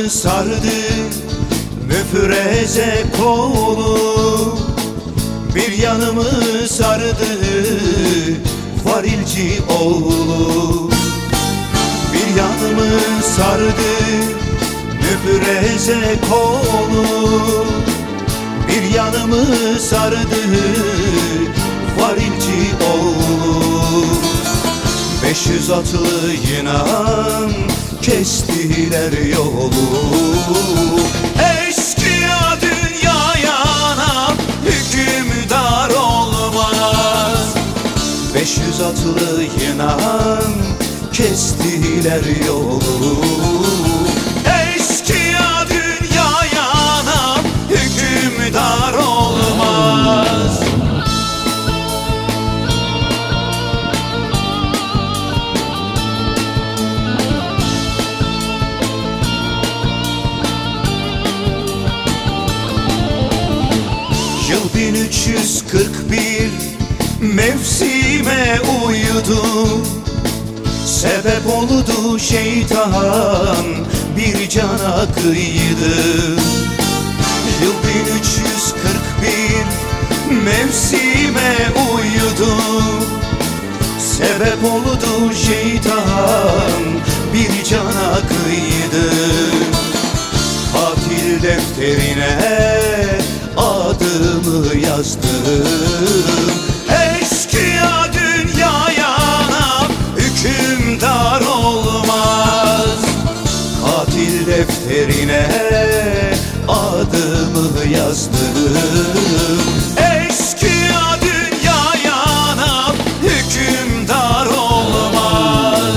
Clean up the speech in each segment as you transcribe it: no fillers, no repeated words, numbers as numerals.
sardı müfreze kolu, bir yanımı sardı varilci oğlu. Bir yanımı sardı müfreze kolu, bir yanımı sardı varilci oğlu. 500 atlı inan kestiler yolu. Eşkıya dünyaya anam hükümdar olmaz. 500 atlı inan kestiler yolu. Eşkıya dünyaya anam hükümdar olmaz. Yıl 1341 mevsime uyudu, sebep oldu şeytan bir cana kıydı. Yıl 1341 mevsime uyudu, sebep oldu şeytan bir cana kıydı. Katil defterine adımı yazdım. Eşkıya dünyaya anam hükümdar olmaz. Katil defterine adımı yazdım. Eşkıya dünyaya anam hükümdar olmaz.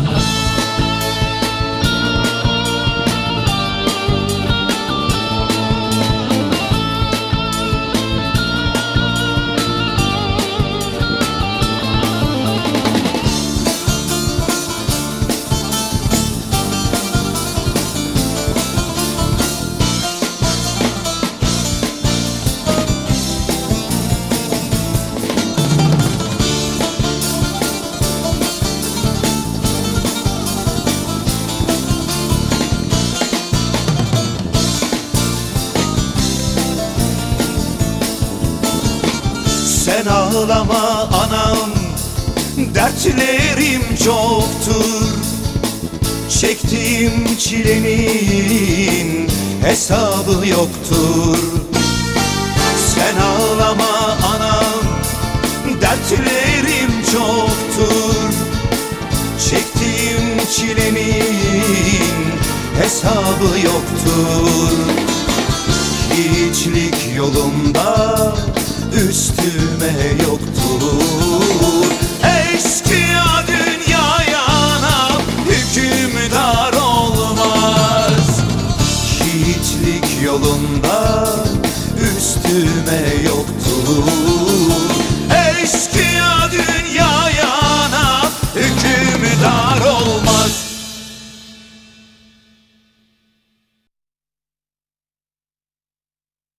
Sen ağlama anam, dertlerim çoktur. Çektiğim çilenin hesabı yoktur. Sen ağlama anam, dertlerim çoktur. Çektiğim çilenin hesabı yoktur. Hiçlik yolumda üstüme yoktur. Eşkıya dünyaya anam hükümdar olmaz. Hiçlik yolunda üstüme yoktur. Eşkıya dünyaya anam hükümdar olmaz.